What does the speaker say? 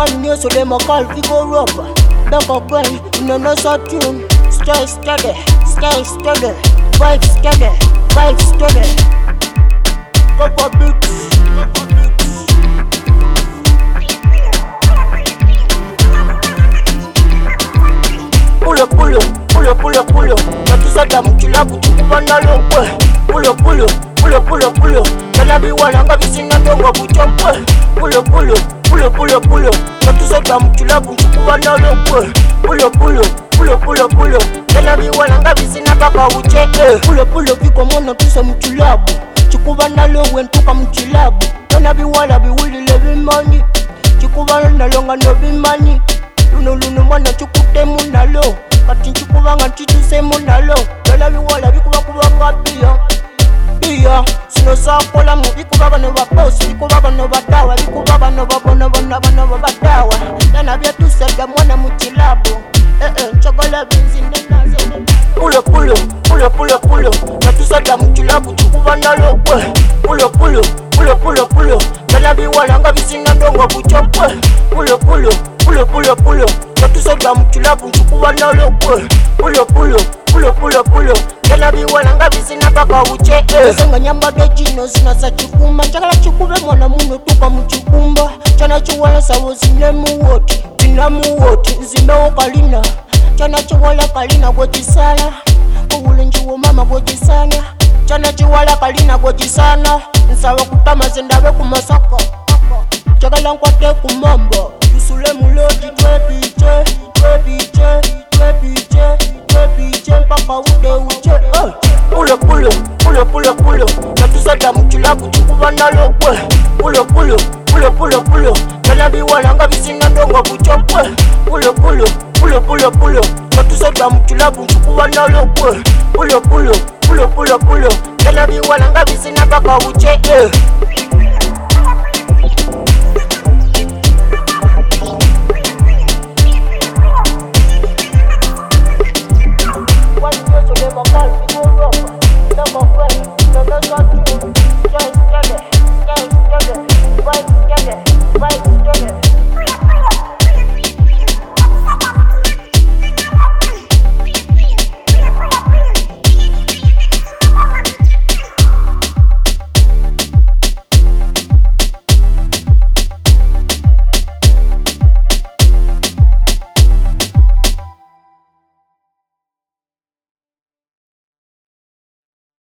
one year so they ma call fi go rubber. Back again, you know so tune. Stay steady, stay steady. Vibe steady, vibe steady. Go for beats, go for beats. Pulo. Natusada mkilabu tukubana longwe. Pulo. Kanabi walanga visina ndongo buchompwe. Pulo. Natusada mkilabu tukubana longwe. Pulo. Kanabi walanga visina baba ucheke. Pulo viko mona tusa mkilabu. Chikubana longwe ntuka mkilabu. Kanabi wala biwili lebimanyi. Chikubana longa no bimanyi. Luno mwana chukute munalo. Kati nchukubanga nchituse munalo. Yola biwala bikuba biya. Sino sakola mu bikuba bano baposi. Bikuba bano batawa. Bikuba bano babona batawa. Yana byatusada mwana mukilabu. Chokola benzine nazo. Pulo. Natusada mukilabu chukubana lokwe. Pulo. Yana biwala nga bisinga ndongo buchopwe. Pulo. Natusada mukilabu chukubana lokwe. Pulo. Yana biwala nga bisina baka ucheke. Senga nyamba dojino zina za chikumba. Chakala chikube mwana muno tuka mchikumba. Chana chiwala sawo zine muwoti. Zina muwoti, zime okalina. Chana chiwala kalina gojisana. Kuhule njiwo mama gojisana. Chana chiwala kalina gojisana. Nsawa kutama zendawe kumasaka. Chakala nkwate kumamba. Yusule mulodi twepiche. Mpaka uche. Pulo. Natusada mkilabu chukubana lokwe. Pulo. Kanabi walanga visina ndongo buchopwe. Pulo. Natusada mkilabu chukubana lokwe. Pulo. Kanabi walanga visina baka ucheke.